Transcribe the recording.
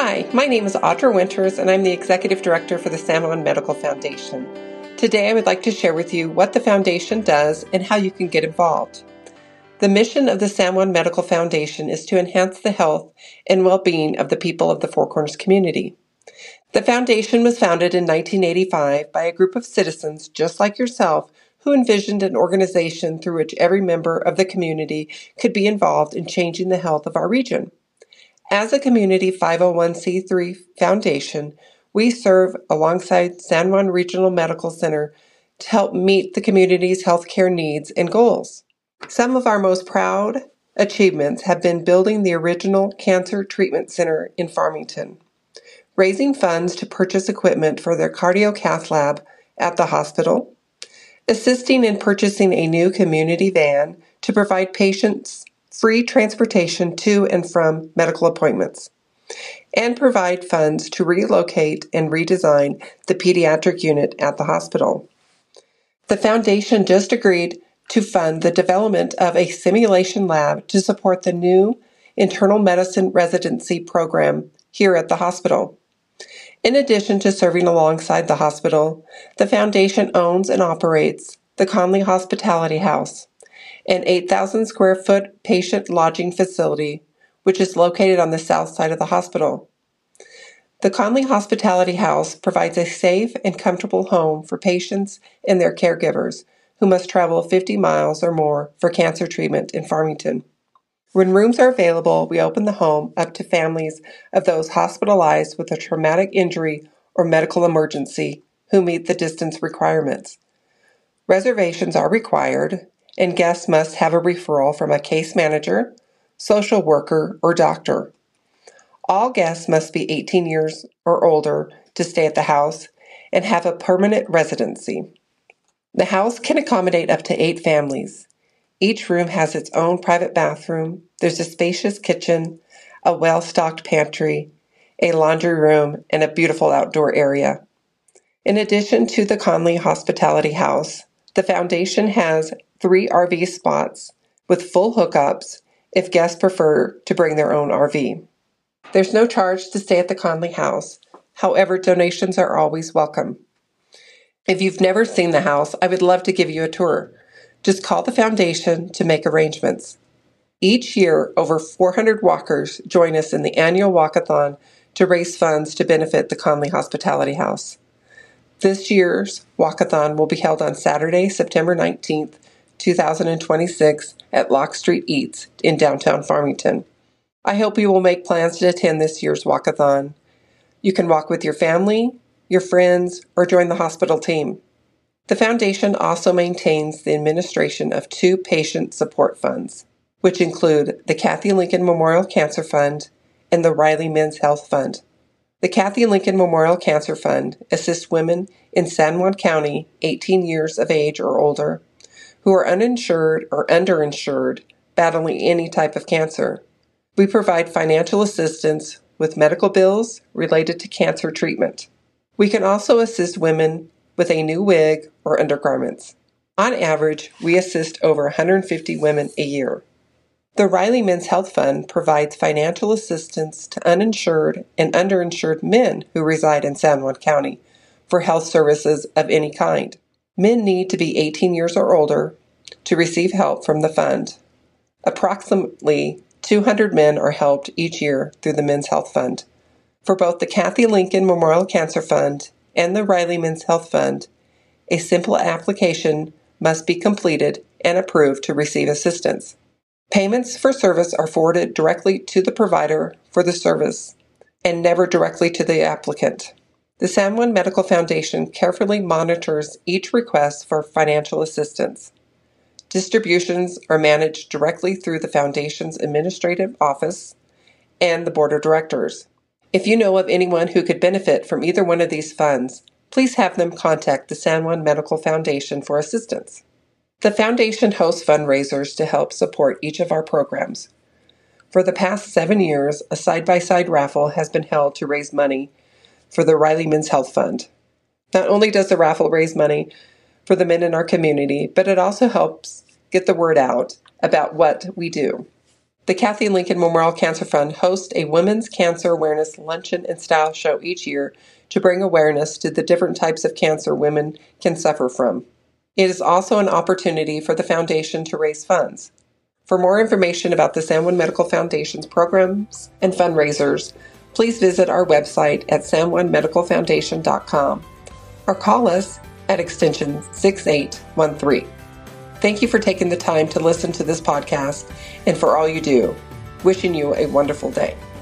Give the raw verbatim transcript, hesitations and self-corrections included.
Hi, my name is Audra Winters, and I'm the Executive Director for the San Juan Medical Foundation. Today I would like to share with you what the Foundation does and how you can get involved. The mission of the San Juan Medical Foundation is to enhance the health and well-being of the people of the Four Corners community. The Foundation was founded in nineteen eighty-five by a group of citizens just like yourself who envisioned an organization through which every member of the community could be involved in changing the health of our region. As a community five oh one c three foundation, we serve alongside San Juan Regional Medical Center to help meet the community's healthcare needs and goals. Some of our most proud achievements have been building the original Cancer Treatment Center in Farmington, raising funds to purchase equipment for their cardio cath lab at the hospital, assisting in purchasing a new community van to provide patients free transportation to and from medical appointments, and provide funds to relocate and redesign the pediatric unit at the hospital. The Foundation just agreed to fund the development of a simulation lab to support the new internal medicine residency program here at the hospital. In addition to serving alongside the hospital, the Foundation owns and operates the Conley Hospitality House, an eight thousand square foot patient lodging facility, which is located on the south side of the hospital. The Conley Hospitality House provides a safe and comfortable home for patients and their caregivers who must travel fifty miles or more for cancer treatment in Farmington. When rooms are available, we open the home up to families of those hospitalized with a traumatic injury or medical emergency who meet the distance requirements. Reservations are required, and guests must have a referral from a case manager, social worker, or doctor. All guests must be eighteen years or older to stay at the house and have a permanent residency. The house can accommodate up to eight families. Each room has its own private bathroom. There's a spacious kitchen, a well-stocked pantry, a laundry room, and a beautiful outdoor area. In addition to the Conley Hospitality House, the Foundation has three R V spots with full hookups if guests prefer to bring their own R V. There's no charge to stay at the Conley House. However, donations are always welcome. If you've never seen the house, I would love to give you a tour. Just call the Foundation to make arrangements. Each year, over four hundred walkers join us in the annual walkathon to raise funds to benefit the Conley Hospitality House. This year's walkathon will be held on Saturday, September nineteenth, two thousand twenty-six at Lock Street Eats in downtown Farmington. I hope you will make plans to attend this year's walkathon. You can walk with your family, your friends, or join the hospital team. The Foundation also maintains the administration of two patient support funds, which include the Kathy Lincoln Memorial Cancer Fund and the Riley Men's Health Fund. The Kathy Lincoln Memorial Cancer Fund assists women in San Juan County eighteen years of age or older who are uninsured or underinsured battling any type of cancer. We provide financial assistance with medical bills related to cancer treatment. We can also assist women with a new wig or undergarments. On average, we assist over one hundred fifty women a year. The Riley Men's Health Fund provides financial assistance to uninsured and underinsured men who reside in San Juan County for health services of any kind. Men need to be eighteen years or older to receive help from the fund. Approximately two hundred men are helped each year through the Men's Health Fund. For both the Kathy Lincoln Memorial Cancer Fund and the Riley Men's Health Fund, a simple application must be completed and approved to receive assistance. Payments for service are forwarded directly to the provider for the service and never directly to the applicant. The San Juan Medical Foundation carefully monitors each request for financial assistance. Distributions are managed directly through the Foundation's administrative office and the Board of Directors. If you know of anyone who could benefit from either one of these funds, please have them contact the San Juan Medical Foundation for assistance. The Foundation hosts fundraisers to help support each of our programs. For the past seven years, a side-by-side raffle has been held to raise money for the Riley Men's Health Fund. Not only does the raffle raise money for the men in our community, but it also helps get the word out about what we do. The Kathy Lincoln Memorial Cancer Fund hosts a Women's Cancer Awareness Luncheon and Style Show each year to bring awareness to the different types of cancer women can suffer from. It is also an opportunity for the foundation to raise funds. For more information about the San Juan Medical Foundation's programs and fundraisers, please visit our website at san juan medical foundation dot com or call us at extension six eight one three. Thank you for taking the time to listen to this podcast and for all you do. Wishing you a wonderful day.